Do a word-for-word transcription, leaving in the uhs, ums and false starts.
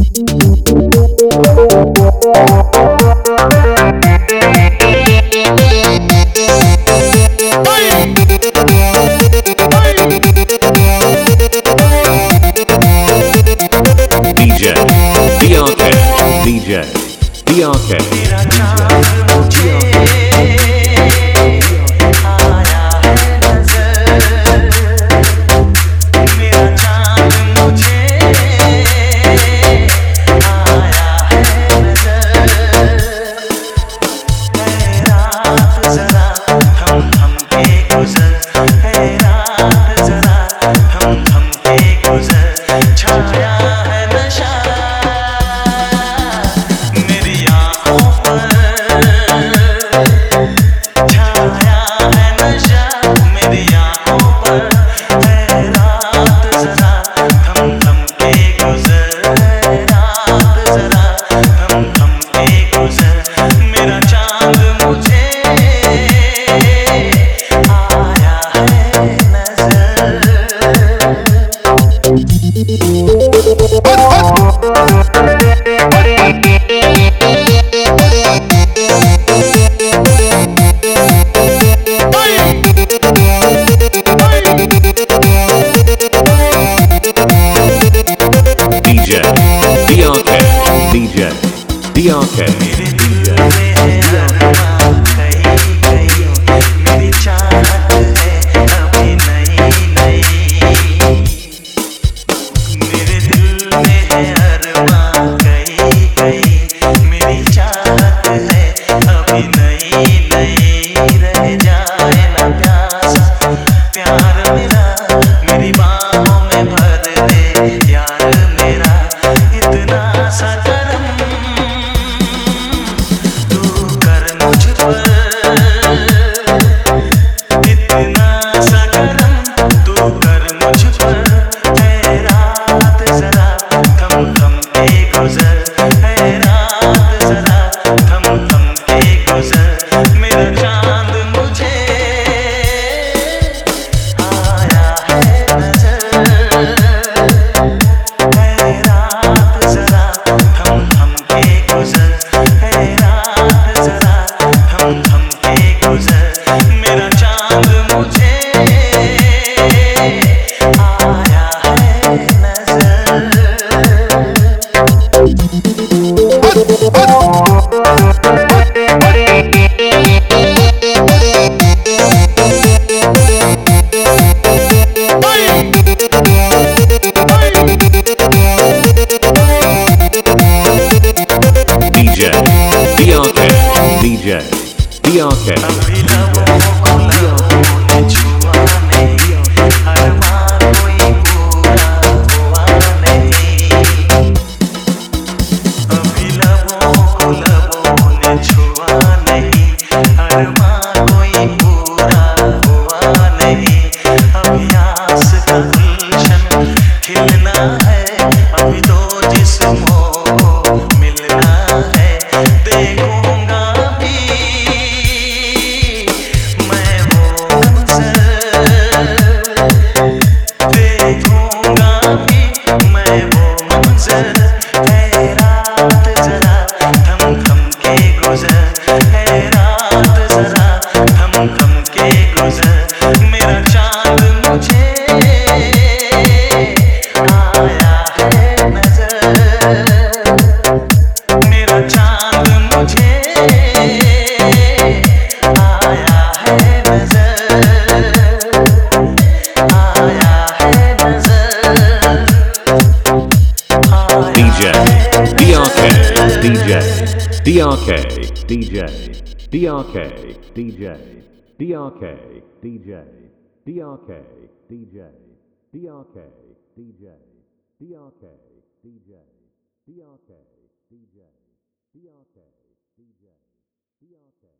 D R K मेरा चाँद मुझे आया है नजर, मेरा चाँद मुझे आया है नजर। है रात जरा थम थम के गुजर, है रात जरा थम थम के गुजर, छाया है नशा D R K मेरे दिल में है अरमां कहीं कहीं, मेरी चाहत है अभी नई नई। मेरे दिल में है अरमां कहीं कहीं, मेरी चाहत है अभी नई नई। रह जाए ना प्यास प्यार मेरा, मेरी बाहों में भर दे यार मेरा, इतना सा करम इतना सा करम तू कर मुझ पर। है रात जरा थम थम के गुजर, है रात जरा थम थम के गुजर, मेरा चांद मुझे आया है नजर। है रात जरा थम थम के गुजर, है रात जरा थम थम के गुजर, मेरा चांद मुझे आया है नजर। D R K अभी लबों को लबों ने छुआ नहीं, अरमां कोई पूरा हुआ नहीं। अभी लबों को लबों ने छुआ नहीं, अरमां कोई पूरा हुआ नहीं। अभी आस का गुलशन खिलना है, अभी तो जिस्मों को मिलना है। देखूंगा मेरा चांद मुझे आया है नजर, मेरा चांद मुझे आया है नजर, आया है नजर। D J D R K D J D R K D J D R K D J D R K D J D R K D J D R K D J D R K D J D R K D J D R K D J D R K